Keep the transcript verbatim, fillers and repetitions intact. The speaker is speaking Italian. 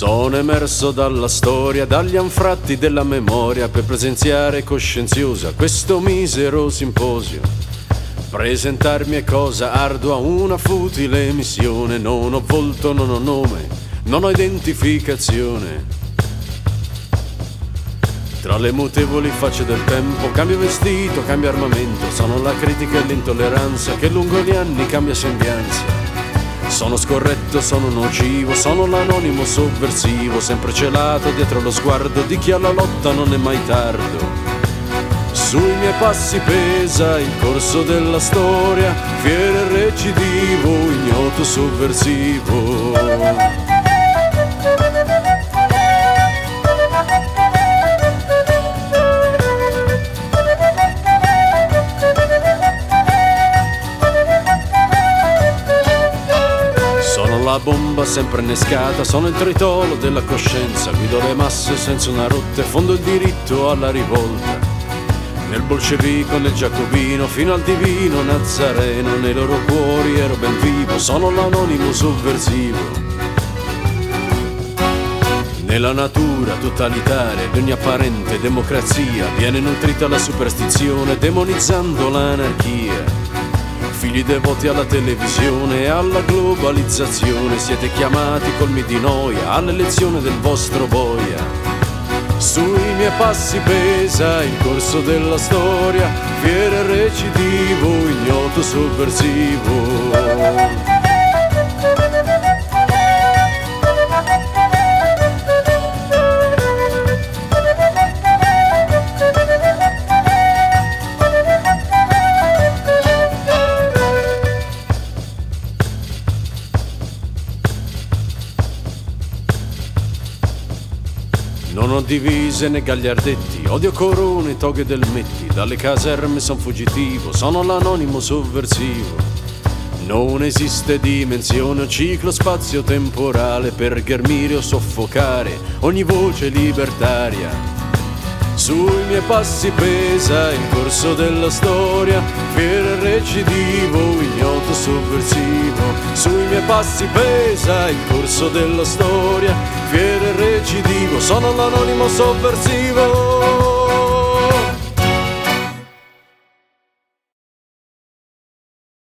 Sono emerso dalla storia, dagli anfratti della memoria, per presenziare coscienziosa questo misero simposio. Presentarmi è cosa ardua, una futile missione. Non ho volto, non ho nome, non ho identificazione. Tra le mutevoli facce del tempo, cambio vestito, cambio armamento. Sono la critica e l'intolleranza che lungo gli anni cambia sembianza. Sono scorretto, sono nocivo, sono l'anonimo sovversivo, sempre celato dietro lo sguardo di chi alla lotta non è mai tardo. Sui miei passi pesa il corso della storia, fiero e recidivo, ignoto sovversivo. La bomba sempre innescata, sono il tritolo della coscienza, guido le masse senza una rotta e fondo il diritto alla rivolta. Nel bolscevico, nel giacobino, fino al divino Nazareno, nei loro cuori ero ben vivo, sono l'anonimo sovversivo. Nella natura totalitaria di ogni apparente democrazia viene nutrita la superstizione, demonizzando l'anarchia. Figli devoti alla televisione e alla globalizzazione, siete chiamati colmi di noia all'elezione del vostro boia. Sui miei passi pesa il corso della storia, fiero e recidivo, ignoto sovversivo. Non ho divise né gagliardetti, odio corone, toghe del metti, dalle caserme son fuggitivo, sono l'anonimo sovversivo. Non esiste dimensione o ciclo spazio-temporale per ghermire o soffocare ogni voce libertaria. Sui miei passi pesa il corso della storia, fiero e recidivo, ignoto sovversivo. Sui miei passi pesa il corso della storia, fiero e recidivo, sono l'anonimo sovversivo.